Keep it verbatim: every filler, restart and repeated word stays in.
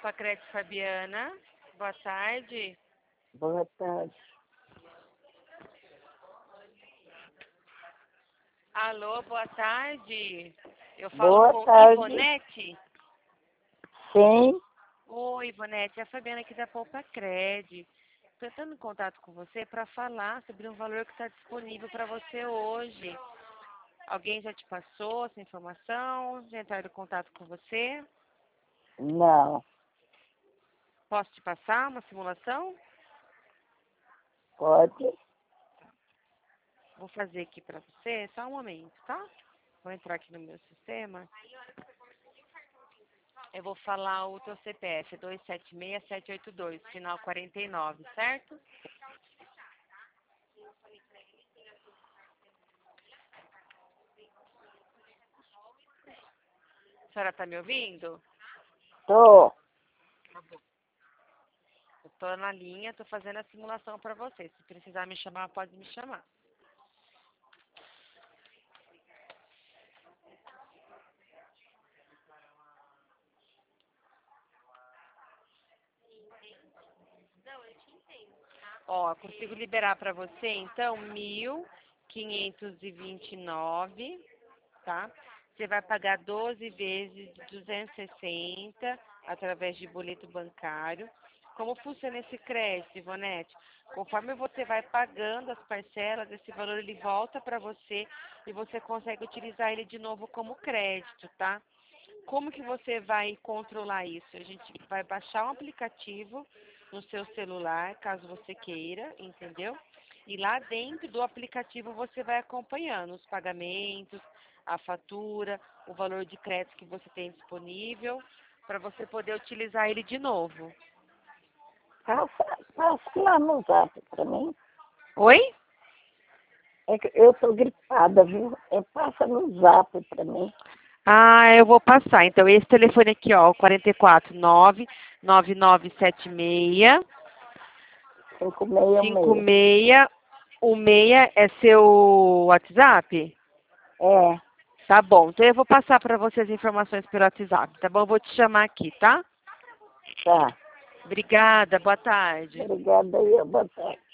Pacred Fabiana. Boa tarde. Boa tarde. Alô, boa tarde. Eu falo Boa com tarde. Ivonete. Sim, Oi, Ivonete, é a Fabiana aqui da Poupa Cred. Estou entrando em contato com você para falar sobre um valor que está disponível para você hoje. Alguém já te passou essa informação? Já entraram em contato com você? não. Posso te passar uma simulação? Pode? Vou fazer aqui para você, só um momento, tá? Vou entrar aqui no meu sistema. Eu vou falar o teu C P F, dois sete seis, sete oito dois, final quarenta e nove, certo? A senhora tá me ouvindo? Tô. Eu tô na linha, tô fazendo a simulação para você. Se precisar me chamar, pode me chamar. Ó, consigo liberar para você, então, mil quinhentos e vinte e nove, tá? Você vai pagar doze vezes de duzentos e sessenta através de boleto bancário. Como funciona esse crédito, Ivonete? Conforme você vai pagando as parcelas, esse valor ele volta para você e você consegue utilizar ele de novo como crédito, tá? Como que você vai controlar isso? A gente vai baixar um aplicativo no seu celular, caso você queira, entendeu? E lá dentro do aplicativo você vai acompanhando os pagamentos, a fatura, o valor de crédito que você tem disponível, para você poder utilizar ele de novo. Passa, passa lá no zap pra mim. Oi? É que eu tô gripada, viu? É, passa no zap pra mim. Ah, eu vou passar. Então, esse telefone aqui, ó, quatro quatro nove, nove nove sete seis, Cinco meia cinco meia. seis, o seis é seu WhatsApp? É, Tá bom. Então, eu vou passar para você as informações pelo WhatsApp, tá bom? Eu vou te chamar aqui, tá? tá. Obrigada, boa tarde. Obrigada aí, boa tarde.